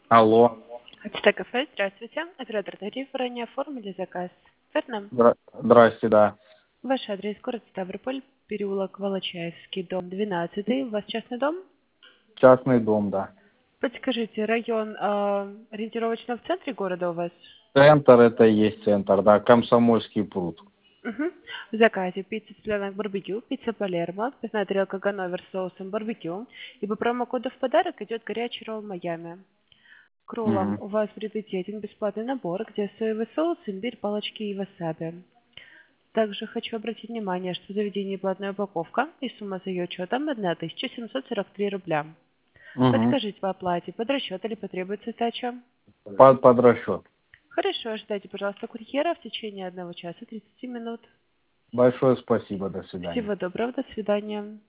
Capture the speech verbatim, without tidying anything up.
Алло. Ачта кафе, здравствуйте. Оператор тариф, ранее оформили заказ. Верно? Здра- Здрасте, да. Ваш адрес город Ставрополь, переулок Волочаевский, дом двенадцатый. У вас частный дом? Частный дом, да. Подскажите, район э, ориентировочно в центре города у вас? Центр это и есть центр, да. Комсомольский пруд. Угу. В заказе пицца цыпленок барбекю, пицца Палермо, пивная тарелка Ганновер с соусом барбекю. И по промокоду в подарок идет горячий ролл Майами. К роллам Мгм. у вас приоритетен бесплатный набор, где соевый соус, имбирь, палочки и васаби. Также хочу обратить внимание, что в заведении платная упаковка и сумма за ее учетом тысяча семьсот сорок три рубля. Мгм. Подскажите по оплате, под расчет или потребуется сдача? Под, под расчет. Хорошо, ожидайте, пожалуйста, курьера в течение одного часа тридцати минут. Большое спасибо, до свидания. Всего доброго, до свидания.